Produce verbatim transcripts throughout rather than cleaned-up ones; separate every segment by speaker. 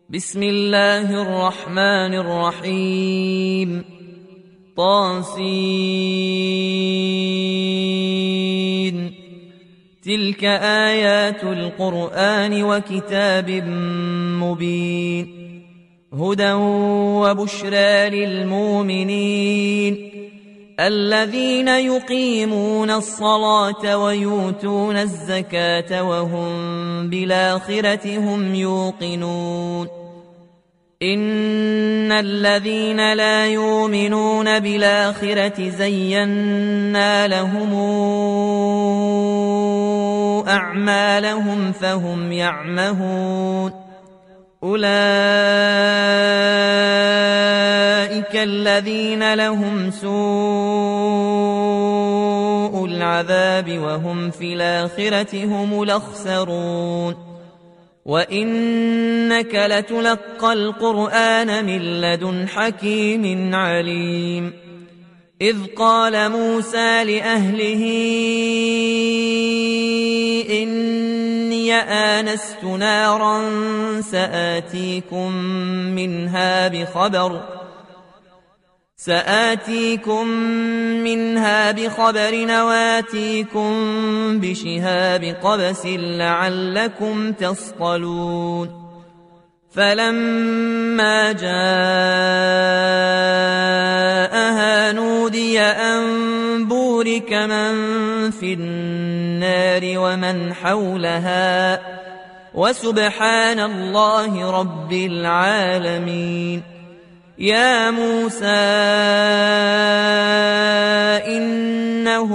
Speaker 1: بسم الله الرحمن الرحيم. طاسين. تلك آيات القرآن وكتاب مبين، هدى وبشرى للمؤمنين الذين يقيمون الصلاة ويؤتون الزكاة وهم بالآخرة هم يوقنون. إن الذين لا يؤمنون بالآخرة زينا لهم أعمالهم فهم يعمهون. أولئك الذين لهم سوء العذاب وهم في الآخرة هم الأخسرون. وإنك لتلقى القرآن من لدن حكيم عليم. إذ قال موسى لأهله إني آنست نارا سآتيكم منها بخبر سآتيكم منها بخبر وآتيكم بشهاب قبس لعلكم تصطلون. فلما جاءها نودي أن بورك من في النار ومن حولها وسبحان الله رب العالمين. يا موسى إنه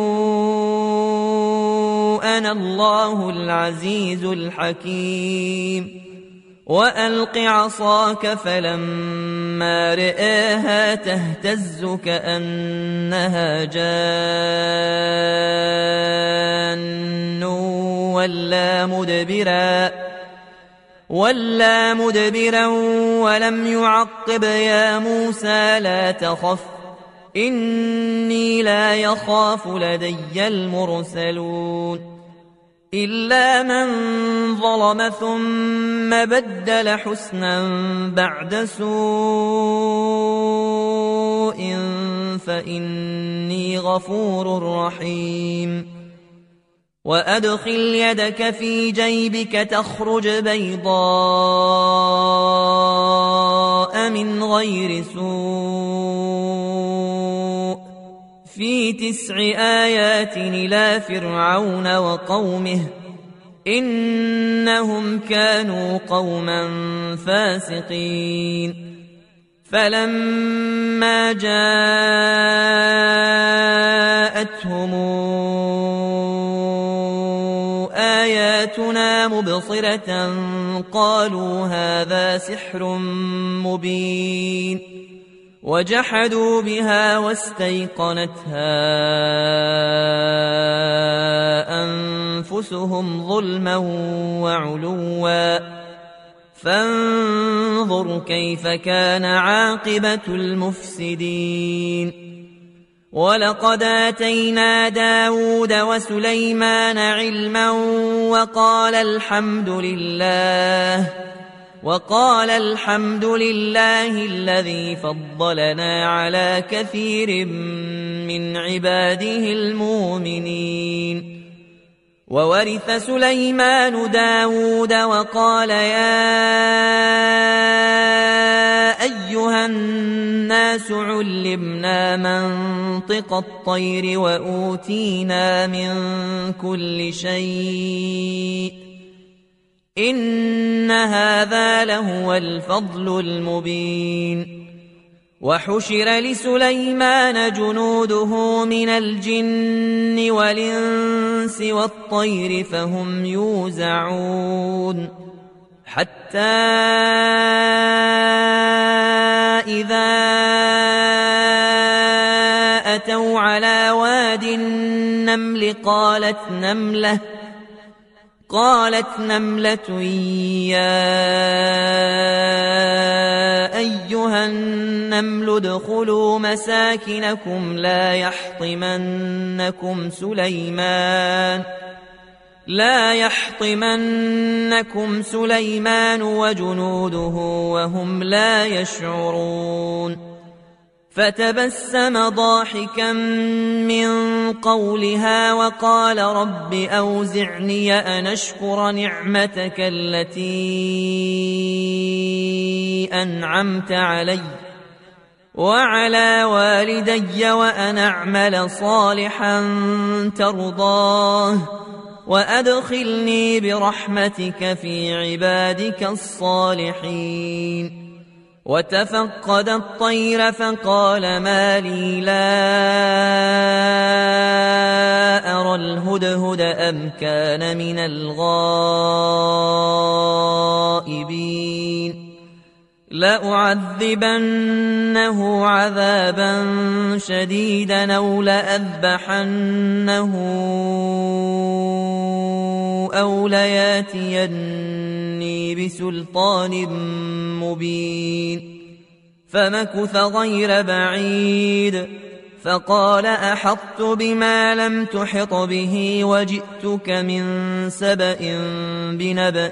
Speaker 1: أنا الله العزيز الحكيم. وألق عصاك فلما رآها تهتز كأنها جان ولا مدبرا ولا مدبرا ولم يعقب. يا موسى لا تخف إني لا يخاف لدي المرسلون. إلا من ظلم ثم بدل حسنا بعد سوء فإني غفور رحيم. وأدخل يدك في جيبك تخرج بيضاء من غير سوء في تسع آيات إلى فرعون وقومه إنهم كانوا قوما فاسقين. فلما جاءتهم آياتنا مبصرة قالوا هذا سحر مبين. وجحدوا بها واستيقنتها أنفسهم ظلما وعلوا فانظر كيف كان عاقبة المفسدين. ولقد آتينا داود وسليمان علما وقال الحمد لله وقال الحمد لله الذي فضلنا على كثير من عباده المؤمنين. وورث سليمان داود وقال يا أيها الناس علمنا منطق الطير وأوتينا من كل شيء إن هذا لهو الفضل المبين. وحشر لسليمان جنوده من الجن والإنس والطير فهم يوزعون. حتى إذا أتوا على واد النمل قالت نملة قالت نملة يا أيها النمل ادخلوا مساكنكم لا يحطمنكم سليمان لا يحطمنكم سليمان وجنوده وهم لا يشعرون فتبسم ضاحكا من قولها وقال رب أوزعني أن أشكر نعمتك التي أنعمت علي وعلى والدي وأن أعمل صالحا ترضاه وأدخلني برحمتك في عبادك الصالحين وتفقد الطير فقال ما لي لا أرى الهدهد أم كان من الغائبين لأعذبنه عذابا شديدا أو لأذبحنه أو لياتيني بسلطان مبين فمكث غير بعيد فقال أحطت بما لم تحط به وجئتك من سبأ بنبأ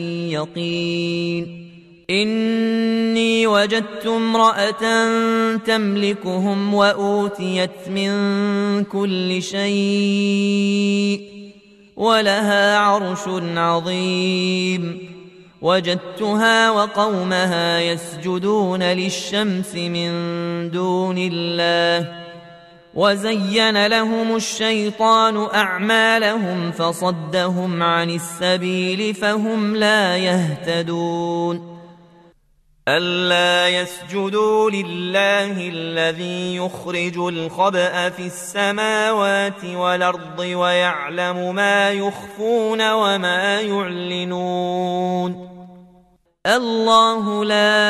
Speaker 1: يقين إني وجدت امرأة تملكهم وأوتيت من كل شيء ولها عرش عظيم وجدتها وقومها يسجدون للشمس من دون الله وزين لهم الشيطان أعمالهم فصدهم عن السبيل فهم لا يهتدون ألا يسجدوا لله الذي يخرج الخبأ في السماوات والأرض ويعلم ما يخفون وما يعلنون الله لا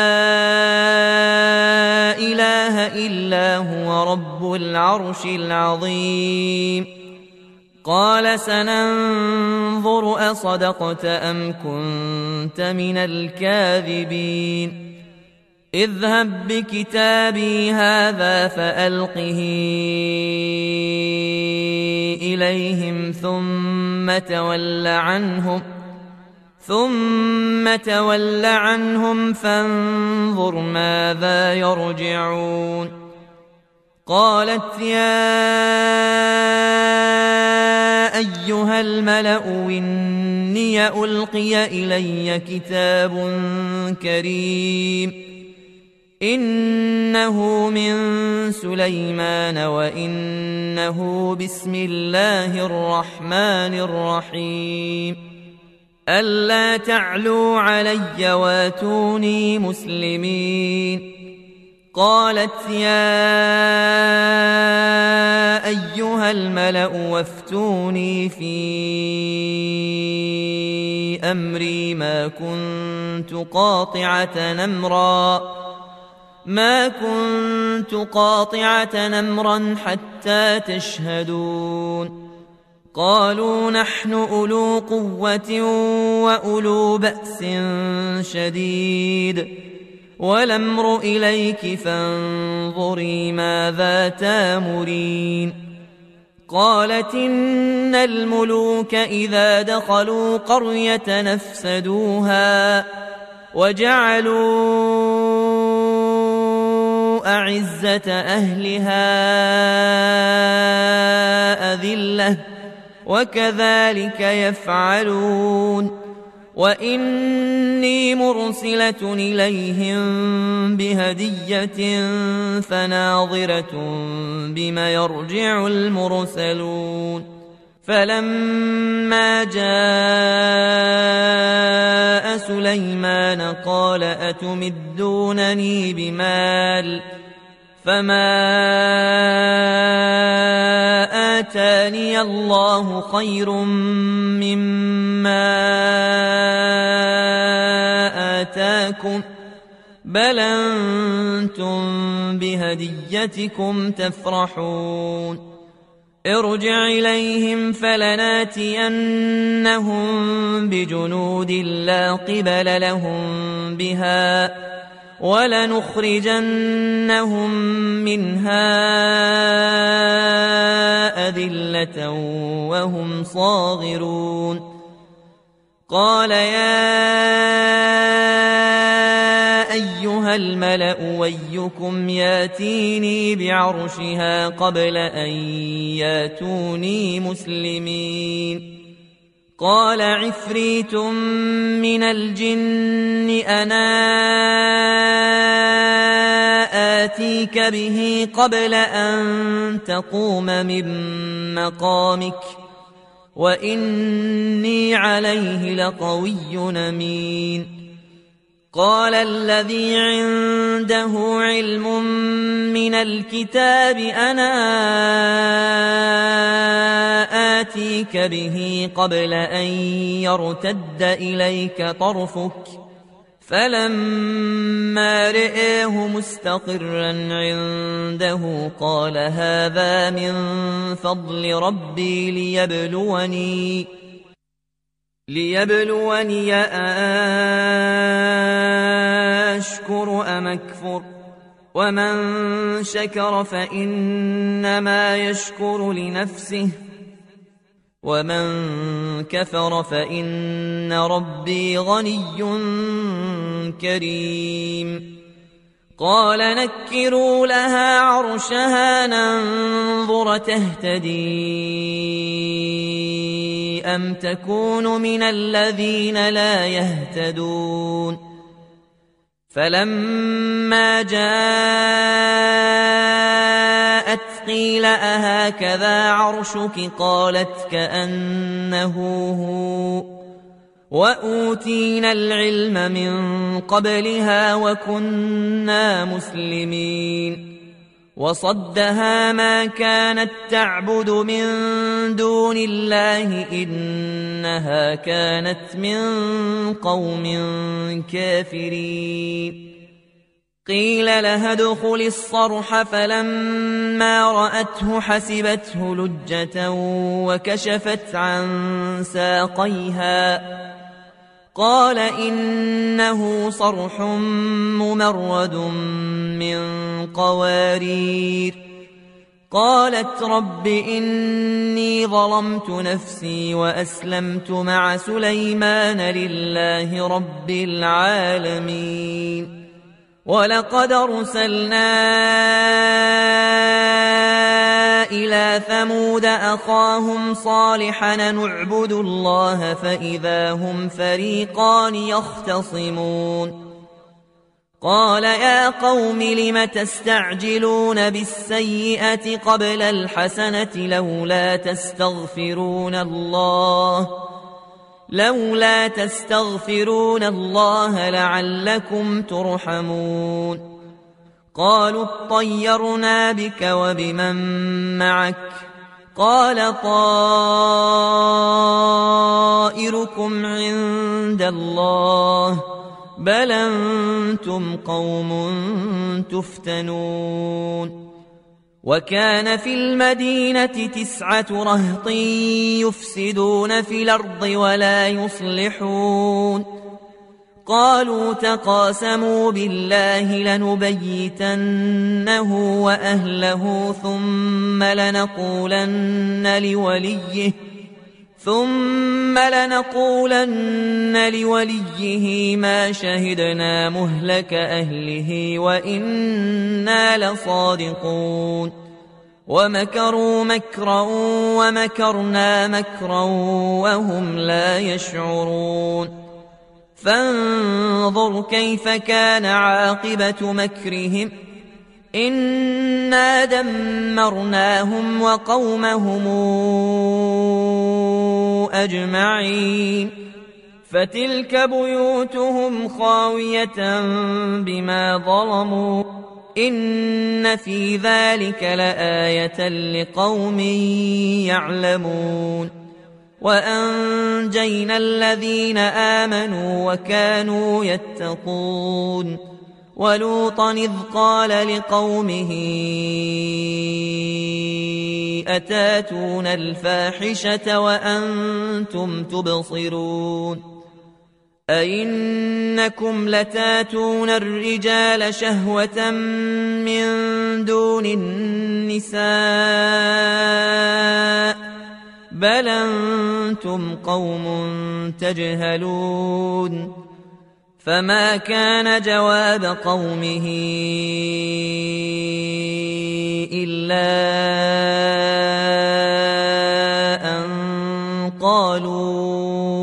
Speaker 1: إله إلا هو رب العرش العظيم قال سننظر أصدقت أم كنت من الكاذبين اذهب بكتابي هذا فألقه إليهم ثم تول عنهم ثم تول عنهم فانظر ماذا يرجعون قالت يا أيها الملأ إني ألقي إلي كتاب كريم إنه من سليمان وإنه بسم الله الرحمن الرحيم ألا تعلوا علي واتوني مسلمين قالت يا أيها الملأ وافتوني في أمري ما كنت قاطعة أمرا ما كنت قاطعة أمرا حتى تشهدون قالوا نحن أولو قوة وأولو بأس شديد والأمر إليك فانظري ماذا تامرين قالت إن الملوك إذا دخلوا قرية نفسدوها وجعلوا أعزة أهلها أذلة وكذلك يفعلون وإني مرسلة إليهم بهدية فناظرة بما يرجع المرسلون فلما جاء سليمان قال أتمدونني بمال فما آتاني الله خير مما آتاكم بل أنتم بهديتكم تفرحون ارجع إليهم فلناتينهم بجنود لا قبل لهم بها ولنخرجنهم منها أذلة وهم صاغرون قال يا أيها الملأ أيكم ياتيني بعرشها قبل أن ياتوني مسلمين قال عفريت من الجن أنا آتيك به قبل أن تقوم من مقامك وإني عليه لقوي أمين قال الذي عنده علم من الكتاب أنا آتيك به قبل أن يرتد إليك طرفك فلما رئيه مستقرا عنده قال هذا من فضل ربي ليبلوني ليبلوني أشكر أم أكفر ومن شكر فإنما يشكر لنفسه ومن كفر فإن ربي غني كريم قال نكروا لها عرشها ننظر تهتدي أم تكون من الذين لا يهتدون فلما جاءت قيل أهكذا عرشك قالت كأنه هو وأوتينا العلم من قبلها وكنا مسلمين وصدها ما كانت تعبد من دون الله إنها كانت من قوم كافرين قيل لها ادخل الصرح فلما رأته حسبته لجة وكشفت عن ساقيها قال إنه صرح ممرد من قوارير قالت رب إني ظلمت نفسي وأسلمت مع سليمان لله رب العالمين ولقد أرسلنا إلى ثمود أخاهم صالحا نعبد الله فإذا هم فريقان يختصمون قال يا قوم لم تستعجلون بالسيئة قبل الحسنة لولا تستغفرون الله لولا تستغفرون الله لعلكم ترحمون قالوا اطيرنا بك وبمن معك قال طائركم عند الله بل أنتم قوم تفتنون وكان في المدينة تسعة رهط يفسدون في الأرض ولا يصلحون قالوا تقاسموا بالله لنبيتنه وأهله ثم لنقولن لوليه ثم لنقولن لوليه ما شهدنا مهلك أهله وإنا لصادقون ومكروا مكرا ومكرنا مكرا وهم لا يشعرون فانظر كيف كان عاقبة مكرهم إنا دمرناهم وقومهم أجمعين فتلك بيوتهم خاوية بما ظلموا إن في ذلك لآية لقوم يعلمون وأنجينا الذين آمنوا وكانوا يتقون ولوطا إذ قال لقومه أتاتون الفاحشة وأنتم تبصرون أئنكم لتاتون الرجال شهوة من دون النساء بل أنتم قوم تجهلون فما كان جواب قومه إلا أن قالوا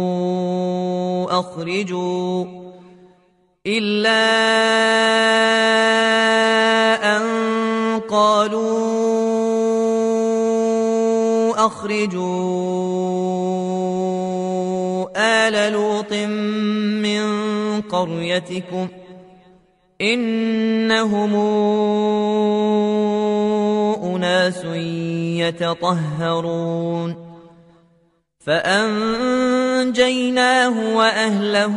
Speaker 1: أخرجوا إلا أن قالوا أخرجوا آل لوط من قريتكم إنهم أناس يتطهرون فأنجيناه وأهله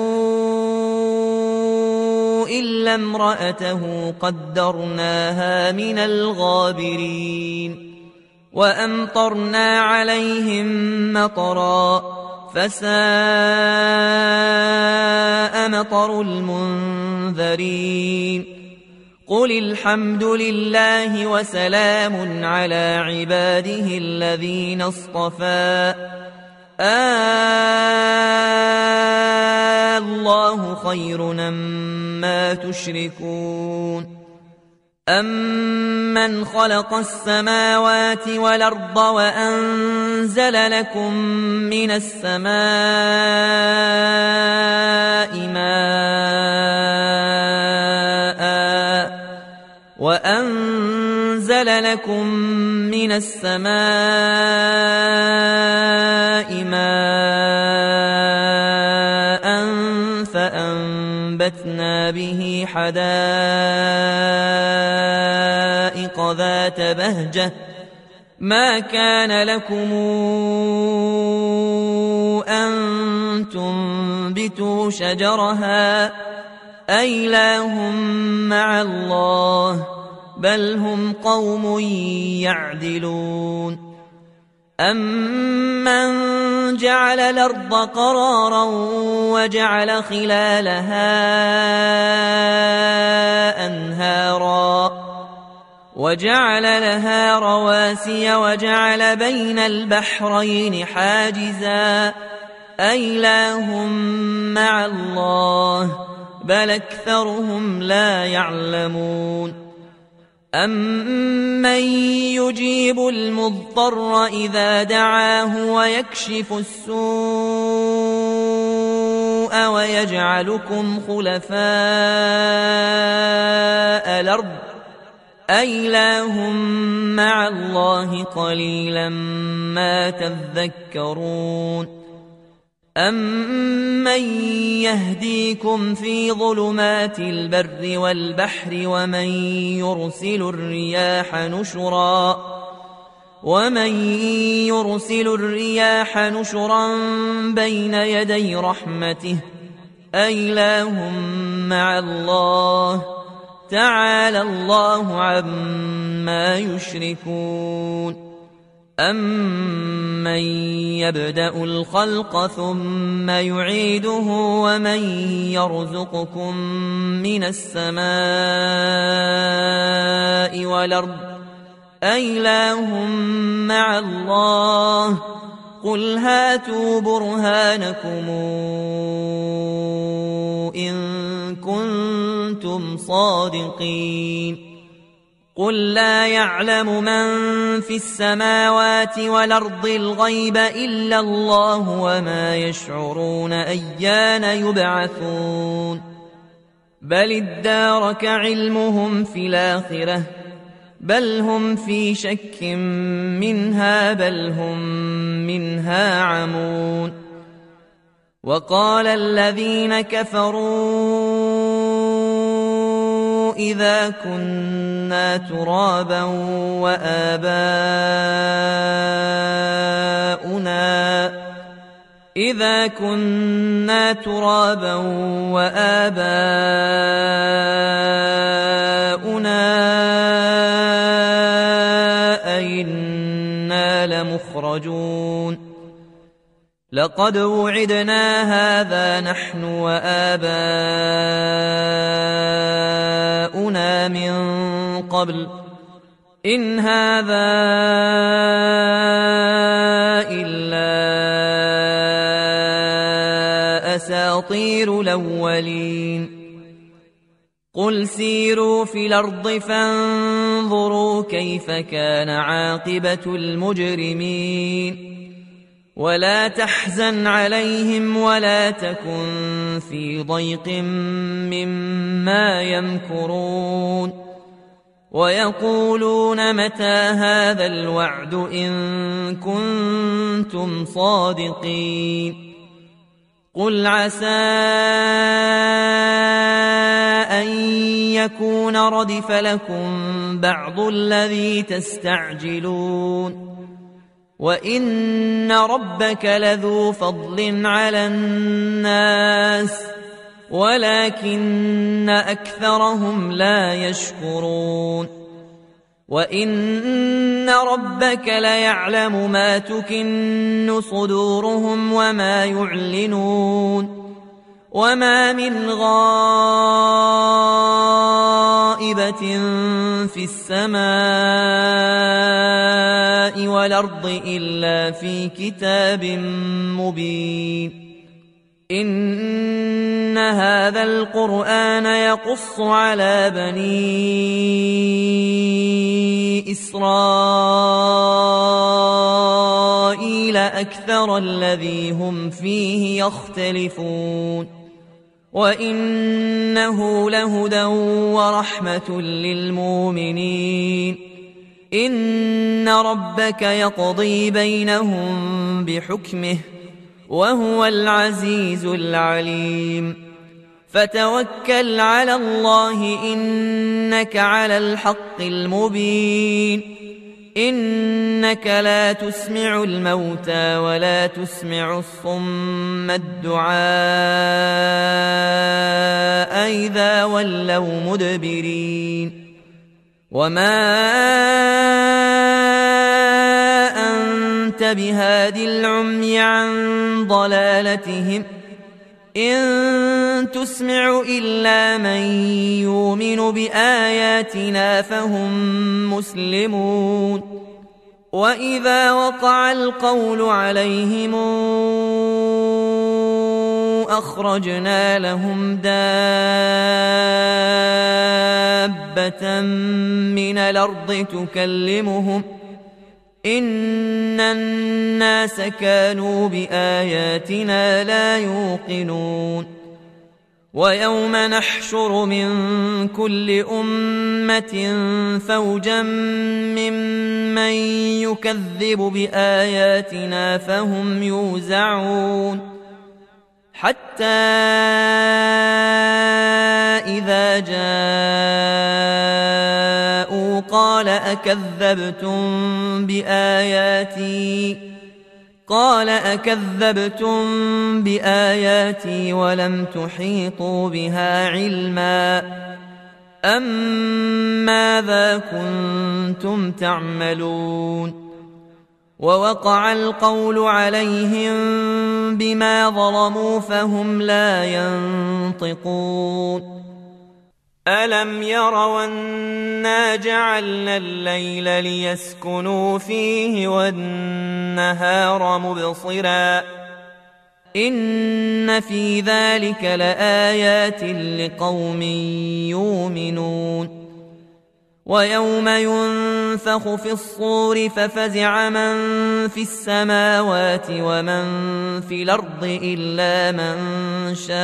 Speaker 1: إلا امرأته قدرناها من الغابرين وأمطرنا عليهم مطرا فساء مطر المنذرين قل الحمد لله وسلام على عباده الذين اصطفى آه الله خير أما تشركون أمن خلق السماوات والأرض وأنزل لكم من السماء ماء وأنزل لكم من السماء ماء فأنبتنا به حدائق ذات بهجة ما كان لكم أن تنبتوا شجرها أإله مع الله بل هم قوم يعدلون أمن جعل الأرض قرارا وجعل خلالها أنهارا وجعل لها رواسي وجعل بين البحرين حاجزا أإله مع الله بل أكثرهم لا يعلمون أمن يجيب المضطر إذا دعاه ويكشف السوء ويجعلكم خلفاء الأرض أإله مع الله قليلا ما تذكرون أمن يهديكم في ظلمات البر والبحر ومن يرسل الرياح نشرا ومن يرسل الرياح نشرا بين يدي رحمته أإله مع الله تعالى الله عما يشركون أمن يبدأ الخلق ثم يعيده ومن يرزقكم من السماء والأرض أإله مع الله قل هاتوا برهانكم إن كنتم صادقين قل لا يعلم من في السماوات والأرض الغيب إلا الله وما يشعرون أيان يبعثون بل ادارك علمهم في الآخرة بل هم في شك منها بل هم منها عمون وقال الذين كفروا إذا كنا ترابا وآباؤنا إذا كنا ترابا وآباؤنا أئنا لمخرجون لقد وعدنا هذا نحن وآباؤنا من قبل إن هذا إلا أساطير الأولين قل سيروا في الأرض فانظروا كيف كان عاقبة المجرمين ولا تحزن عليهم ولا تكن في ضيق مما يمكرون ويقولون متى هذا الوعد إن كنتم صادقين قل عسى أن يكون ردف لكم بعض الذي تستعجلون وإن ربك لذو فضل على الناس ولكن أكثرهم لا يشكرون وإن ربك ليعلم ما تكن صدورهم وما يعلنون وما من غائبة في السماء والأرض إلا في كتاب مبين إن هذا القرآن يقص على بني إسرائيل أكثر الذي هم فيه يختلفون وإنه لهدى ورحمة للمؤمنين إن ربك يقضي بينهم بحكمه وهو العزيز العليم فتوكل على الله إنك على الحق المبين إنك لا تسمع الموتى ولا تسمع الصم الدعاء إذا ولوا مدبرين وما أنت بهاد العمي عن ضلالتهم إن تسمع إلا من يؤمن بآياتنا فهم مسلمون وإذا وقع القول عليهم أخرجنا لهم دابة من الأرض تكلمهم إن الناس كانوا بآياتنا لا يوقنون ويوم نحشر من كل أمة فوجا ممن يكذب بآياتنا فهم يوزعون حتى إذا جاءوا قال أكذبتم بآياتي قال أكذبتم بآياتي ولم تحيطوا بها علما أم ماذا كنتم تعملون ووقع القول عليهم بما ظلموا فهم لا ينطقون ألم يروا أنا جعلنا الليل ليسكنوا فيه والنهار مبصرا إن في ذلك لآيات لقوم يؤمنون ويوم ينفخ في الصور ففزع من في السماوات ومن في الأرض إلا من شاء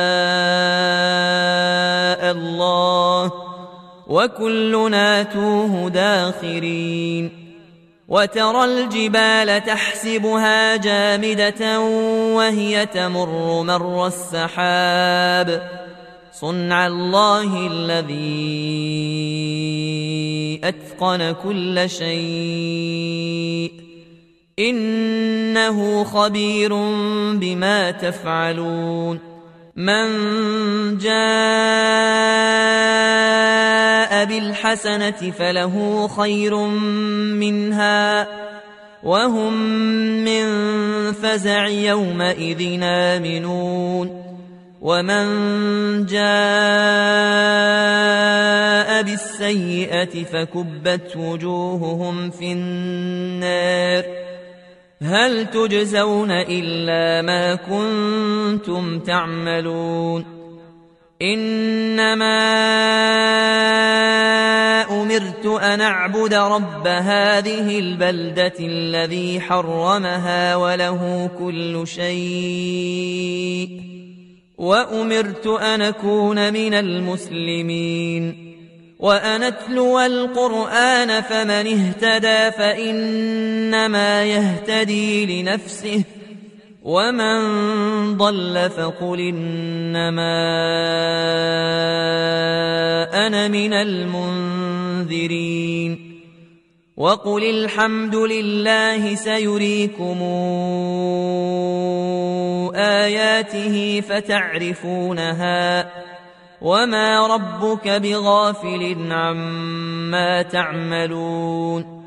Speaker 1: الله وكلنا آتوه داخرين وترى الجبال تحسبها جامدة وهي تمر مر السحاب صنع الله الذي أتقن كل شيء إنه خبير بما تفعلون من جاء بالحسنة فله خير منها وهم من فزع يومئذ آمنون ومن جاء بالسيئة فكبت وجوههم في النار هل تجزون إلا ما كنتم تعملون إنما أمرت أن أعبد رب هذه البلدة الذي حرمها وله كل شيء وأمرت أن أكون من المسلمين وأن أتلو القرآن فمن اهتدى فإنما يهتدي لنفسه ومن ضل فقل إنما أنا من المنذرين وقل الحمد لله سيريكم آياته فتعرفونها وما ربك بغافل عما تعملون